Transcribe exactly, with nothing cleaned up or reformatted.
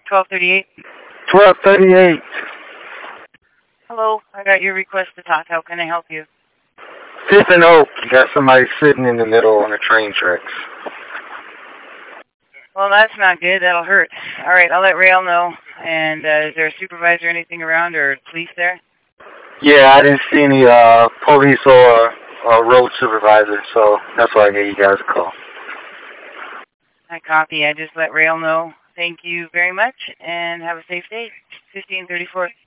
twelve thirty-eight. twelve thirty-eight. Hello, I got your request to talk. How can I help you? Fifth and Oak. You got somebody sitting in the middle on the train tracks. Well, that's not good. That'll hurt. All right, I'll let Rail know. And uh, is there a supervisor or anything around or police there? Yeah, I didn't see any uh, police or uh, road supervisor, so that's why I gave you guys a call. I copy. I just let Rail know. Thank you very much, and have a safe day. fifteen thirty-four.